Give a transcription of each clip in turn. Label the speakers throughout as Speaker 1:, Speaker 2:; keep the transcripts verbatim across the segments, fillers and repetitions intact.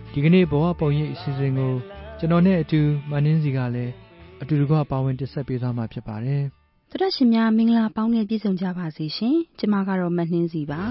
Speaker 1: ဒီကနေ့ဘဝပုံရိပ်အစီအစဉ်ကိုကျွန်တော်နဲ့အတူမနှင်းစီကလည်းအတူတကွပါဝင်တင်ဆက်ပေးသွားမှာဖြစ်ပါတယ်
Speaker 2: ။သောတရှင်များမင်္ဂလာပေါင်းနဲ့ပြည့်စုံကြပါစေရှင်။ကျွန်မကတော့မနှင်းစီပါ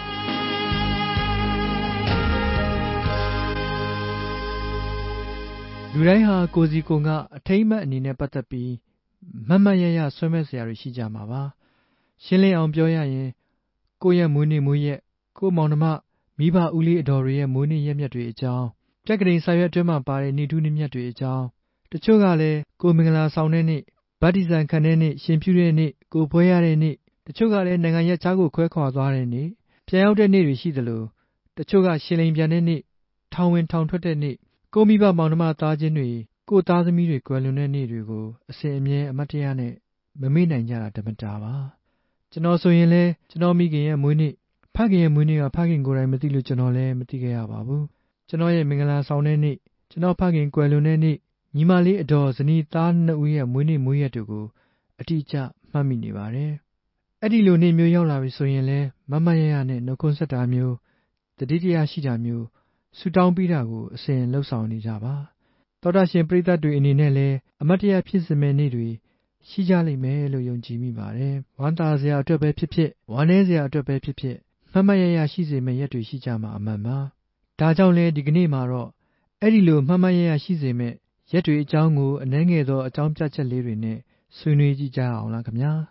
Speaker 1: လူတိုင်းဟာကိုယ်စီကိုယ်ကအထိမ့်အမှတ်အနေနဲ့ပတ်သက်ပြီးမတ်မတ်ရရဆွဲမဲ့စရာတွေရှိကြမှာပါရှင်းလင်းအောင်ပြောရရင်ကိုယ့်ရဲ့မွေးနေ့မွေးရက်ကိုယ့်မောင်နှမမိဘဦးလေးအတော်တွေရဲ့မွေးနေ့ရက်မြတ်တွေအကြောင်းပြက်ကလေးစာရွက်အတွင်းမှာပါတဲ့နေ့ထူးနေ့မြတ်တွေအကြောင်းတချို့ကလည်းကိုမင်္ဂလာဆောင်တဲ့နေ့ဗတ္တိဇံခံတဲ့နေ့ရှင်ပြုတဲ့နေ့ကိုပွဲရတဲ့နေ့တချို့ကလည်းနိုင်ငံရဲ့ခြားကိုခွဲခွာသွားတဲ့နေ့ပြန်ရောက်တဲ့နေ့တွေရှိသလိုတချို့ကရှင်လိန်ပြန်တဲ့နေ့ထောင်ဝင်ထောင်ထွက်တဲ့နေ့ကိုမိဘမောင်နှမသားချင်းတွေကိုသားသမီးတွေကွယ်လွန်တဲ့နေ့တွေကိုအစဉ်အမြဲအမတ်တရနဲ့မမေ့နိုင်ကြတာဓမ္မတာပါကျွန်တော်ဆိုရင်လည်းကျွန်တော်မိခင်ရဲ့မွေးနေ့ဖခင်ရဲ့မွေးနေ့ကဖခင်ကိုယ်တိုင်မသိလို့ကျွန်တော်လည်းမသိခဲ့ရပါဘူးကျွန်တော်ရဲ့မင်္ဂလာဆောင်တဲ့နေ့ကျွန်တော်ဖခင်ကွယ်လွန်တဲ့နေ့ညီမလေးအတော်ဇနီးသားနှစ်ဦးရဲ့မွေးနေ့မွေးရက်တွေကိုအတိအကျမှတ်မိနေပါတယ်အဲ့ဒီလိုနေ့မျိုးရောက်လာပြီဆိုရင်လည်းမမရရနဲ့နှုတ်ခွန်းဆက်တာမျိုးတတိတရားရှိတာမျိုးဆူတောင်းပြီးတာကိုအစဉ်လှုပ်ဆောင်နေကြပါသောတာရှင်ပရိသတ်တွေအနေနဲ့လည်းအမတ်တရားဖြစ်စမဲ့နေ့တွေရှိကြလိမ့်မယ်လို့ယုံကြည်မိပါတယ်ဝမ်းသာစရာအတွက်ပဲဖြစ်ဖြစ်ဝမ်းနည်းစရာအတွက်ပဲဖြစ်ဖြစ်မမရရရှိစေမဲ့ရက်တွေရှိကြမှာအမှန်ပါဒါကြောင့်လဲဒီကနေ့မှာတော့အဲ့ဒီလိုမမရရရှိစေမဲ့ရက်တွေအကြောင်းကိုအနည်းငယ်သောအကြောင်းပြချက်လေးတွေနဲ့ဆွေးနွေးကြည့်ကြအောင်လားခင်ဗျာ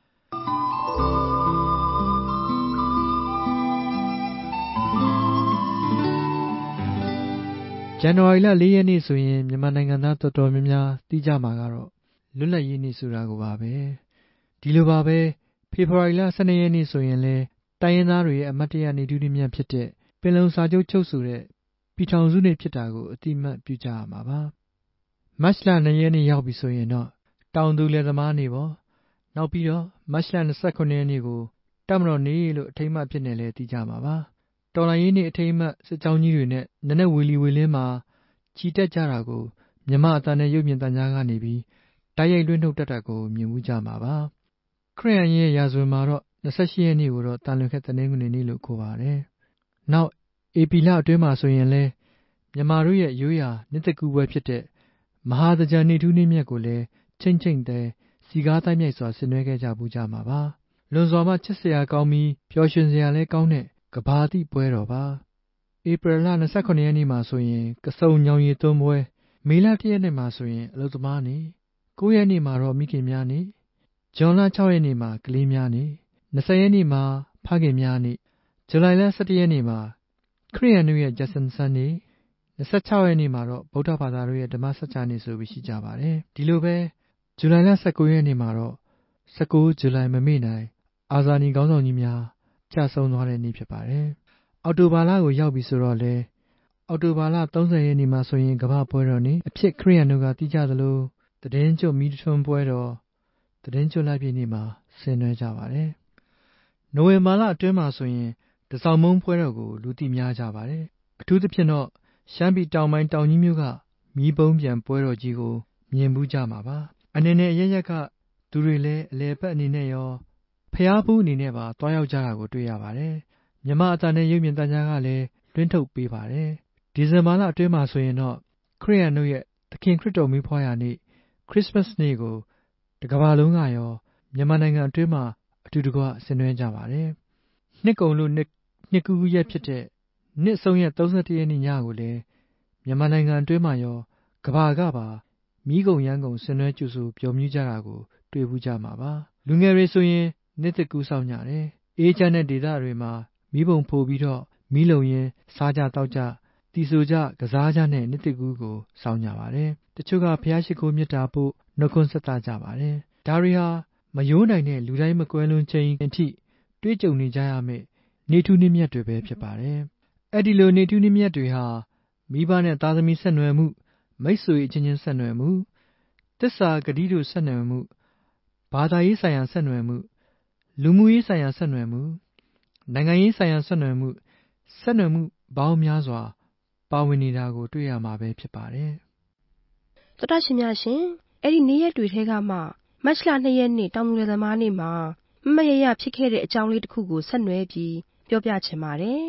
Speaker 1: ဇန်နဝါရီလလေးရက်နေ့ဆိုရင်မြန်မာနိုင်ငံသားတော်တော်များများသိကြမှာကတော့လွတ်လပ်ရေးနေ့ဆိုတာကိုပါပဲဒီလိုပါပဲဖေဖော်ဝါရီလဆယ်နှစ်ရက်နေ့ဆိုရင်လည်းတိုင်းရင်းသားတွေရဲ့အမတ်တရနေ့ထူးနေ့မြတ်ဖြစ်တဲ့ပင်လုံစာချုပ်ချုပ်ဆိုတဲ့ပြည်ထောင်စုနေ့ဖြစ်တာကိုအတိအမှတ်ပြုကြရမှာပါမတ်လနှစ်ရက်နေ့ရောက်ပြီဆိုရင်တော့တောင်သူလယ်သမားနေ့ပေါ့နောက်ပြီးတော့မတ်လ၂၉ရက်နေ့ကိုတပ်မတော်နေ့လို့အထိမ်းအမှတ်ဖြစ်နေလဲသိကြမှာပါတော်လှန်ရေးနေ့အထိမ်းအမှတ်စစ်ကြောင်းကြီးတွေနဲ့နနက်ဝီလီဝီလင်းမှာချီတက်ကြတာကိုမြမအတန်နဲ့ရုပ်မြင်သံကြားကနေပြီးတိုက်ရိုက်လွှင့်ထုတ်တတ်တာကိုမြင်မှုကြမှာပါခရစ်ယာန်ရဲ့ရာဇဝင်မှာတော့၂၈ရက်နေ့ကိုတော့တန်လွင်ခက်တနင်္ဂနွေနေ့လို့ခေါ်ပါတယ်နောက်ဧပြီလအတွင်းမှာဆိုရင်လဲမြန်မာတို့ရဲ့ရိုးရာနှစ်သက်ကူပွဲဖြစ်တဲ့မဟာသကြံနေ့ထူးနေ့မြတ်ကိုလည်းချိန်ချိန်တဲ့စီကားတိုင်းမြိုက်စွာဆင်နွှဲခဲ့ကြပူးကြမှာပါလွန်စွာမှချစ်စရာကောင်းပြီးပျော်ရွှင်စရာလည်းကောင်းတဲ့ကဘာတိပွဲတော်ပါဧပြီလ၂၉ရက်နေ့မှာဆိုရင်ကစုံညောင်ရည်သွန်းပွဲမေလ၁ရက်နေ့မှာဆိုရင်အလုသမားနေ့၉ရက်နေ့မှာတော့မိခင်များနေ့ဇွန်လ၆ရက်နေ့မှာကလေးများနေ့၂၀ရက်နေ့မှာဖခင်များနေ့ဇူလိုင်လ၁၁ရက်နေ့မှာခရစ်ယာန်တို့ရဲ့ဂျက်ဆန်ဆန်နေ့၂၆ရက်နေ့မှာတော့ဗုဒ္ဓဘာသာတို့ရဲ့ဓမ္မစကြာနေ့ဆိုပြီးရှိကြပါတယ်ဒီလိုပဲဇူလိုင်လ၁၉ရက်နေ့မှာတော့၁၉ဇူလိုင်မမေ့နိုင်အာဇာနည်ခေါင်းဆောင်ကြီးများကြာဆုံးသွားတဲ့နေ့ဖြစ်ပါတယ်အောက်တိုဘာလကိုရောက်ပြီဆိုတော့လေအောက်တိုဘာလ၃၀ရက်နေ့မှာဆိုရင်ကမ္ဘာပွဲတော်နေ့အဖြစ်ခရစ်ယာန်တို့ကသိကြသလိုတည်င်းကျွတ်မီးထွန်းပွဲတော်တည်င်းကျွတ်လိုက်ပြည့်နေ့မှာဆင်နွှဲကြပါတယ်နိုဝင်ဘာလအတွင်းမှာဆိုရင်တစောင်းမုံပွဲတော်ကိုလူသိများကြပါတယ်အထူးသဖြင့်တော့ရှမ်းပြည်တောင်ပိုင်းတောင်ကြီးမြို့ကမီးပုံးပြန်ပွဲတော်ကြီးကိုမြင်မှုကြမှာပါအနေနဲ့ရရက်ကသူတွေလည်းအလဲပတ်အနေနဲ့ရောဖျားဘူးအနေနဲ့ပါတွားရောက်ကြတာကိုတွေ့ရပါတယ်မြမအတန်နဲ့ရုပ်မြင်သံကြားကလည်းလွှင့်ထုတ်ပေးပါတယ်ဒီဇင်ဘာလအတွင်းမှာဆိုရင်တော့ခရစ်ယာန်တို့ရဲ့သခင်ခရစ်တော်မီးဖွားရာနေ့ခရစ်စမတ်နေ့ကိုတကမ္ဘာလုံးကရောမြန်မာနိုင်ငံအတွင်းမှာအတူတကွဆင်နွှဲကြပါတယ်နှစ်ကုန်လို့နှစ်နှစ်ကူးရက်ဖြစ်တဲ့နှစ်ဆုံးရက်၃၁ရက်နေ့ညကိုလည်းမြန်မာနိုင်ငံအတွင်းမှာရောကမ္ဘာကပါမီးကုံရမ်းကုံဆင်နွှဲကြိုဆိုပျော်မြူးကြတာကိုတွေ့ဘူးကြမှာပါလူငယ်တွေဆိုရင်နှစ်သက်ကူးဆောင်ကြတယ်အေးချမ်းတဲ့ဒေသတွေမှာမီးပုံဖိုးပြီးတော့မီးလုံရင်စားကြတောက်ကြတီဆိုကြကစားကြနဲ့နှစ်သက်ကူးကိုဆောင်ကြပါတယ်တချို့ကဖျားရှိခိုးမြတ်တာပို့နှုတ်ခွန်းဆက်တာကြပါတယ်ဒါတွေဟာမယိုးနိုင်တဲ့လူတိုင်းမကွဲလွန်ချိန်အထိတွေးကြုံနေကြရမယ့်နေထူးနှမြတ်တွေပဲဖြစ်ပါတယ်အဲ့ဒီလိုနေထူးနှမြတ်တွေဟာမိဘနဲ့သားသမီးဆက်နွယ်မှုမိတ်ဆွေအချင်းချင်းဆက်နွယ်မှုတစ္ဆာဂတိတို့ဆက်နွယ်မှုဘာသာရေးဆိုင်ရာဆက်နွယ်မှုလူမှုရေးဆိုင်ရာဆက်နွယ်မှုနိုင်ငံရေးဆိုင်ရာဆက်နွယ်မှုဆက်နွယ်မှုပေါင်းများစွာပါဝင်နေတာကိုတွေ့ရမှာပဲဖြစ်ပါတယ်
Speaker 2: သောတရှင်များရှင်အဲ့ဒီနေ့ရက်တွေထဲကမှမတ်လ၂ရက်နေ့တောင်သူလယ်သမားနေ့မှာမမရရဖြစ်ခဲ့တဲ့အကြောင်းလေးတစ်ခုကိုဆက်နွယ်ပြီးပြောပြချင်ပါတယ်ဘ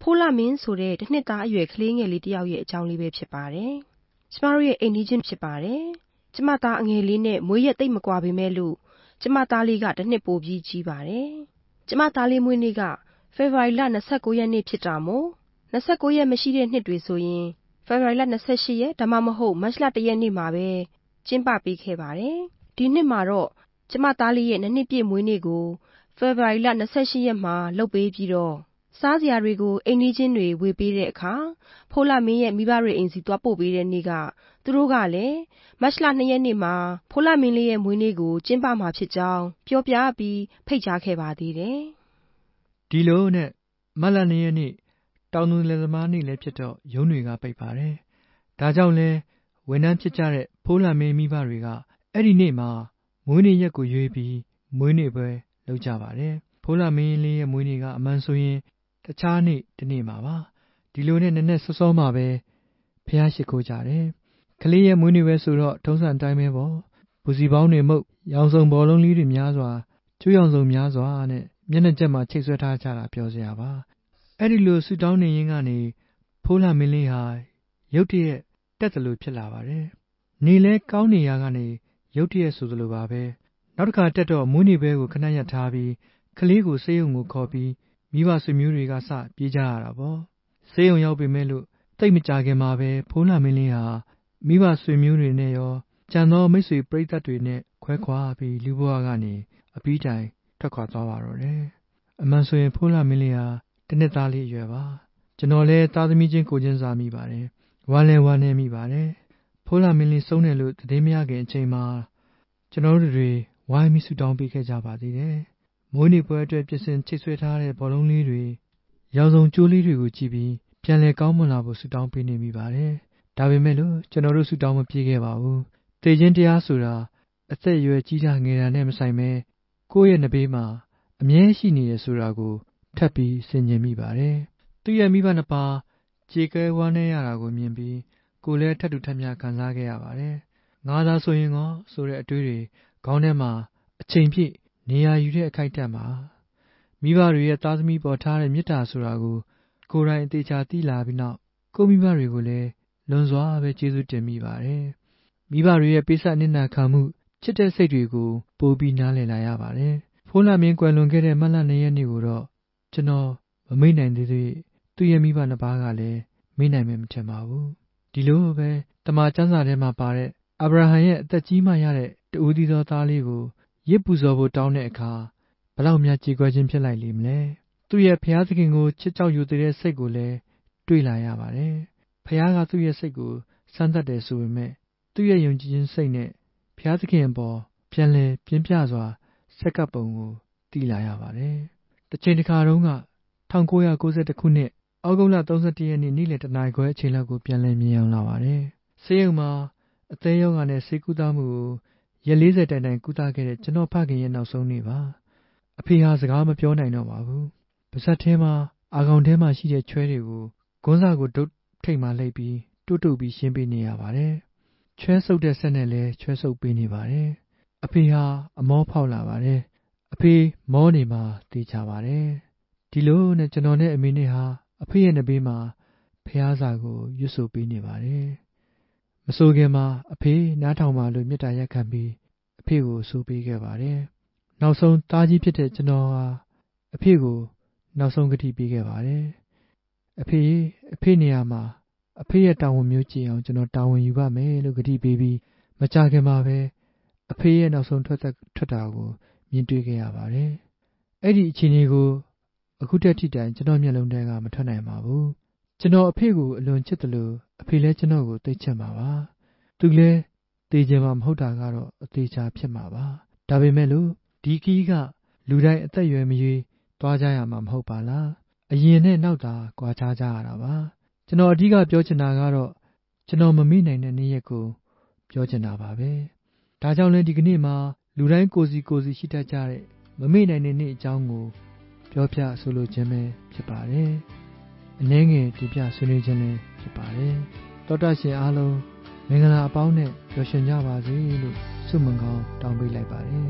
Speaker 2: ဖိုးလာမင်းဆိုတဲ့တစ်နှစ်သားအရွယ်ကလေးငယ်လေးတစ်ယောက်ရဲ့အကြောင်းလေးပဲဖြစ်ပါတယ်။ကျမတို့ရဲ့အိမ်နီးချင်းဖြစ်ပါတယ်။ကျမသားအငယ်လေးနဲ့မွေးရက်သိပ်မကွာပေမဲ့လို့ကျမသားလေးကတစ်နှစ်ပိုပြီးကြီးပါတယ်။ကျမသားလေးမွေးနေ့ကဖေဖော်ဝါရီလ၂၉ရက်နေ့ဖြစ်တာမို့၂၉ရက်မရှိတဲ့နှစ်တွေဆိုရင်ဖေဖော်ဝါရီလ၂၈ရက်ဒါမှမဟုတ်မတ်လ၁ရက်နေ့မှာပဲကျင်းပပေးခဲ့ပါတယ်။ဒီနှစ်မှာတော့ကျမသားလေးရဲ့နှစ်နှစ်ပြည့်မွေးနေ့ကိုဖေဖော်ဝါရီလ၂၈ရက်မှာလုပ်ပေးပြီးတော့စားစရာတွေကိုအိမ်နီးချင်းတွေဝေပေးတဲ့အခါဖိုးလာမင်းရဲ့မိဘတွေအိမ်စီသွားပို့ပေးတဲ့နေ့ကသူတို့ကလည်းမတ်လ၂ရက်နေ့မှာဖိုးလာမင်းလေးရဲ့မွေးနေ့ကိုကျင်းပမှာဖြစ်ကြောင်းပြောပြပြီးဖိတ်ကြားခဲ့ပါသေးတယ်
Speaker 1: ။ဒီလိုနဲ့မတ်လ၂ရက်နေ့တောင်သူလယ်သမားနေ့လည်းဖြစ်တော့ရုံးတွေကပိတ်ပါတယ်။ဒါကြောင့်လဲဝန်ထမ်းဖြစ်ကြတဲ့ဖိုးလာမင်းမိဘတွေကအဲ့ဒီနေ့မှာမွေးနေ့ရက်ကိုရွေးပြီးမွေးနေ့ပွဲလုပ်ကြပါတယ်။ဖိုးလာမင်းလေးရဲ့မွေးနေ့ကအမှန်ဆိုရင်တခြားနေ့တစ်နေ့မှာပါဒီလိုနဲ့နည်းနည်းစောစောမှာပဲဖះရှိခိုးကြတယ်ကလေးရဲ့မွေးနေ့ပဲဆိုတော့ထုံးစံအတိုင်းပဲပေါ့ဘူစီပေါင်းတွေမှုတ်ရောင်စုံဘောလုံးလေးတွေများစွာကျွေးရောင်စုံများစွာနဲ့မျက်နှာကျက်မှာချိတ်ဆွဲထားကြတာပြောစရာပါအဲ့ဒီလိုဆူတောင်းနေရင်းကနေဖိုးလာမင်းလေးဟာရုတ်တရက်တက်တယ်လို့ဖြစ်လာပါတယ်နေလဲကောင်းနေရကနေရုတ်တရက်ဆိုသလိုပါပဲနောက်တစ်ခါတက်တော့မွေးနေ့ပဲကိုခဏရထားပြီးကလေးကိုဆေးရုံကိုခေါ်ပြီးမိဘဆွေမျိုးတွေကစပြေးကြရတာပေါ့ဆေးရုံရောက်ပေမဲ့လို့တိတ်မကြခင်မှာပဲဖိုးလာမင်းလေးဟာမိဘဆွေမျိုးတွေနဲ့ရောကြံသောမိတ်ဆွေပရိသတ်တွေနဲ့ခွဲခွာပြီးလူဘဝကနေအပြီးတိုင်ထွက်ခွာသွားပါတော့တယ်အမှန်ဆိုရင်ဖိုးလာမင်းလေးဟာတနှစ်သားလေးအရွယ်ပါကျွန်တော်လည်းသားသမီးချင်းကိုချင်းစားမိပါတယ်ဝမ်းလဲဝမ်းနေမိပါတယ်ဖိုးလာမင်းလေးဆုံးတယ်လို့သတင်းမရခင်အချိန်မှာကျွန်တော်တို့တွေဝိုင်းပြီးဆူတောင်းပေးခဲ့ကြပါသေးတယ်မွေးနေ့ပွဲအတွက်ပြင်ဆင်ချိတ်ဆွဲထားတဲ့ဘောလုံးလေးတွေရောင်စုံကျိုးလေးတွေကိုကြည့်ပြီးပြန်လည်ကောင်းမွန်လာဖို့ဆူတောင်းပေးနေမိပါတယ်ဒါပေမဲ့လို့ကျွန်တော်တို့ဆူတောင်းမပြေခဲ့ပါဘူးတေခြင်းတရားဆိုတာအသက်အရွယ်ကြီးတာငယ်တာနဲ့မဆိုင်ပဲကိုယ့်ရဲ့နှဘေးမှာအမြဲရှိနေရဆိုတာကိုထပ်ပြီးဆင်ခြင်မိပါတယ်သူ့ရဲ့မိဘနှစ်ပါးကြေကဲဝမ်းနေရတာကိုမြင်ပြီးကိုယ်လည်းထပ်တူထပ်မျှခံစားခဲ့ရပါတယ်ငါသာဆိုရင်ကောဆိုတဲ့အတွေးတွေခေါင်းထဲမှာအချိန်ပြည့်နေရာယူတဲ့အခိုက်အတန့်မှာမိဘတွေရဲ့သားသမီးပေါ်ထားတဲ့မေတ္တာဆိုတာကိုကိုယ်တိုင်အသေးချာသိလာပြီးနောက်ကိုမိဘတွေကိုလည်းလွန်စွာပဲကျေးဇူးတင်မိပါတယ်မိဘတွေရဲ့ပေးဆပ်နစ်နာခံမှုချစ်တဲ့စိတ်တွေကိုပိုပြီးနားလည်လာရပါတယ်ဖိုးလာမင်းကွယ်လွန်ခဲ့တဲ့မတ်လ၂ရက်နေ့ကိုတော့ကျွန်တော်မမေ့နိုင်သေးသေးသူ့ရဲ့မိဘနှစ်ပါးကလည်းမေ့နိုင်မယ်မထင်ပါဘူးဒီလိုပဲတမန်ကျမ်းစာထဲမှာပါတဲ့အာဗြဟံရဲ့အသက်ကြီးမှရတဲ့တူးသီးသောသားလေးကိုရစ်ပူဇော်ဖို့တောင်းတဲ့အခါဘလောက်များကြေကွဲခြင်းဖြစ်လိုက်လိမ့်မလဲသူ့ရဲ့ဖျားသခင်ကိုချစ်ကြောက်ယူတဲ့စိတ်ကိုလည်းတွေ့လာရပါတယ်ဖျားကသူ့ရဲ့စိတ်ကိုစမ်းသပ်တယ်ဆိုပေမဲ့သူ့ရဲ့ယုံကြည်ခြင်းစိတ်နဲ့ဖျားသခင်အပေါ်ပြန်လည်ပြင်းပြစွာဆက်ကပ်ပုံကိုသိလာရပါတယ်တစ်ချိန်တစ်ခါတုန်းက၁၉၉၁ခုနှစ်ဩဂုတ်လ၃၁ရက်နေ့နေ့လယ်တနာရီခွဲအချိန်လောက်ကိုပြန်လည်မြင်အောင်လာပါတယ်ဆေးရုံမှာအသေးရောဂါနဲ့ဆေးကုသမှုကိုရက်၄၀တိုင်တိုင်ကုသခဲ့တဲ့ကျွန်တော်ဖခင်ရဲ့နောက်ဆုံးနေ့ပါအဖေဟာစကားမပြောနိုင်တော့ပါဘူးပါးစပ်ထဲမှာအာခေါင်ထဲမှာရှိတဲ့ချွဲတွေကိုဂွန်းစာကိုဒုတ်ထိတ်မှလိပ်ပြီးတွတ်တုတ်ပြီးရှင်းပေးနေရပါတယ်ချွဲဆုပ်တဲ့ဆက်နဲ့လည်းချွဲဆုပ်ပေးနေပါတယ်အဖေဟာအမောဖောက်လာပါတယ်အဖေမောနေမှာတေးချပါတယ်ဒီလိုနဲ့ကျွန်တော်နဲ့အမေနဲ့ဟာအဖေရဲ့နှဘေးမှာဖျားစာကိုရွတ်ဆိုပေးနေပါတယ်မဆိုခင်မှာအဖေနားထောင်ပါလို့မေတ္တာရက်ခံပြီးအဖေကိုဆိုပေးခဲ့ပါတယ်နောက်ဆုံးသားကြီးဖြစ်တဲ့ကျွန်တော်ဟာအဖေကိုနောက်ဆုံးကတိပေးခဲ့ပါတယ်အဖေအဖေနေရာမှာအဖေရဲ့တာဝန်မျိုးကြည့်အောင်ကျွန်တော်တာဝန်ယူပါမယ်လို့ကတိပေးပြီးမကြခင်မှာပဲအဖေရဲ့နောက်ဆုံးထွက်ထွက်တာကိုမြင်တွေ့ခဲ့ရပါတယ်အဲ့ဒီအခြေအနေကိုအခုတက်ထိတိုင်ကျွန်တော်မျက်လုံးထဲကမထွက်နိုင်ပါဘူးကျွန်တော်အဖေကိုအလွန်ချစ်တယ်လို့အဖေလည်းကျွန်တော်ကိုသိချင်ပါပါသူလည်းသိချင်မှာမဟုတ်တာကတော့အသေးချာဖြစ်မှာပါဒါပေမဲ့လို့ဒီကီးကလူတိုင်းအသက်ရွယ်မရွေးသွားကြရမှာမဟုတ်ပါလားအရင်နဲ့နောက်သာကြွားချကြရတာပါကျွန်တော်အဓိကပြောချင်တာကတော့ကျွန်တော်မမိနိုင်တဲ့နေ့ရက်ကိုပြောချင်တာပါပဲဒါကြောင့်လည်းဒီကနေ့မှာလူတိုင်းကိုစီကိုစီရှိတတ်ကြတဲ့မမိနိုင်တဲ့နေ့အကြောင်းကိုပြောပြဆိုလိုခြင်းပဲဖြစ်ပါတယ်အနည်းငယ်ဒီပြဆွေးနွေးခြင်းလည်းဖြစ်ပါတယ်တောတာရှင်အားလုံးမင်္ဂလာအပေါင်းနဲ့ပျော်ရွှင်ကြပါစေလို့ဆုမွန်ကောင်းတောင်းပေးလိုက်ပါတယ်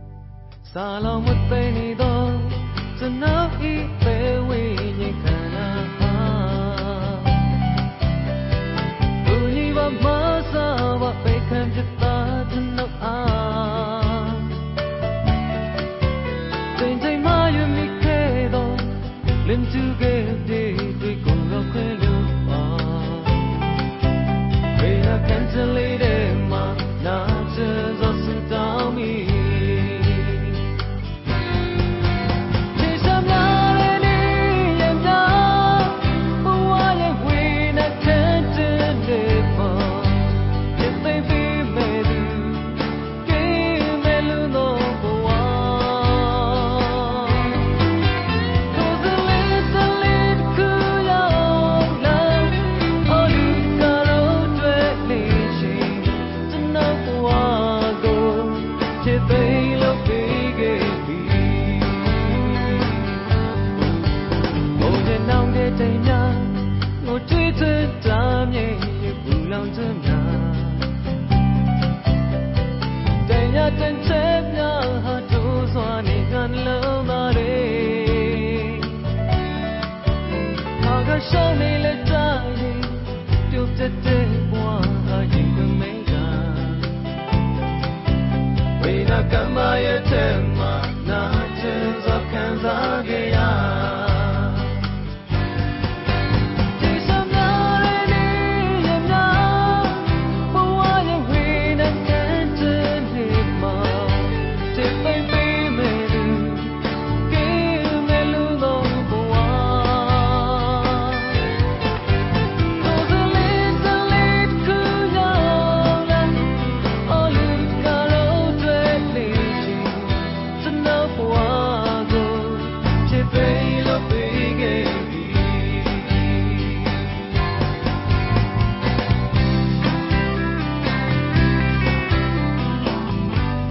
Speaker 3: စာလုံးမသိနေတော့ကျွန်တော်ဤပဲဝိညာဉ်ခန္ဓာတာမြေဘူလောင်ချင်နာတရားတင်ချက်များဟာတိုးစွာနေကံလုံးသားတွေဟာကရှောင်းနေလက်တိုင်းပြုတ်တဲ့ဘဝဟာရင်ခွင်မင်းကဝိနာကမရဲ့တဲ့မှာနာချင်သောခံစား